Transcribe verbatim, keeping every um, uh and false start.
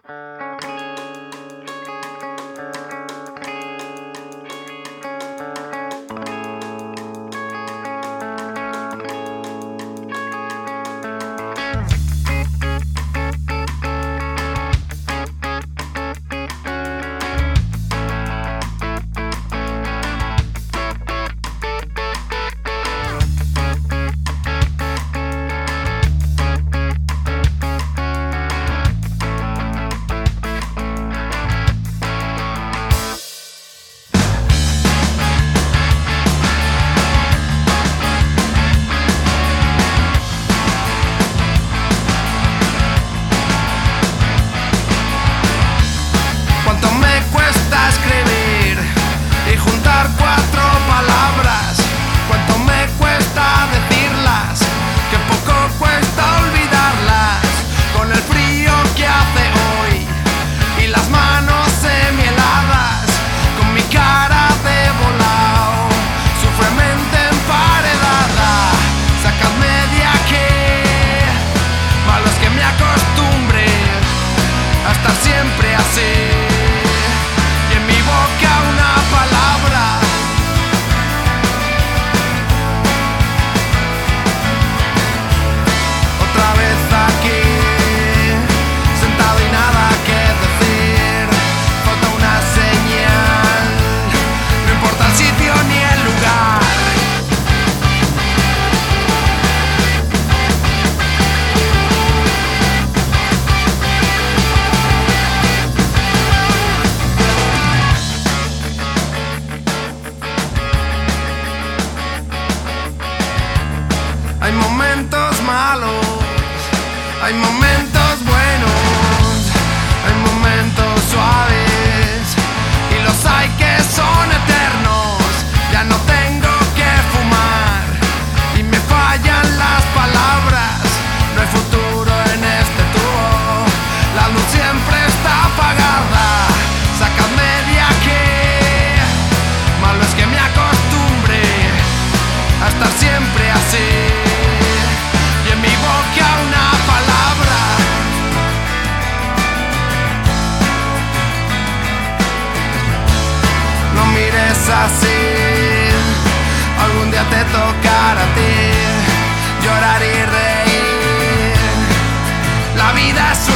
Hay momentos malos, hay momentos buenos, hay momentos suaves y los hay que son eternos. Ya no tengo que fumar y me fallan las palabras. No hay futuro en este tubo, la luz siempre está apagada. Sácame de aquí, malo es que me acostumbre a estar siempre así. Así, algún día te tocará a ti llorar y reír. La vida es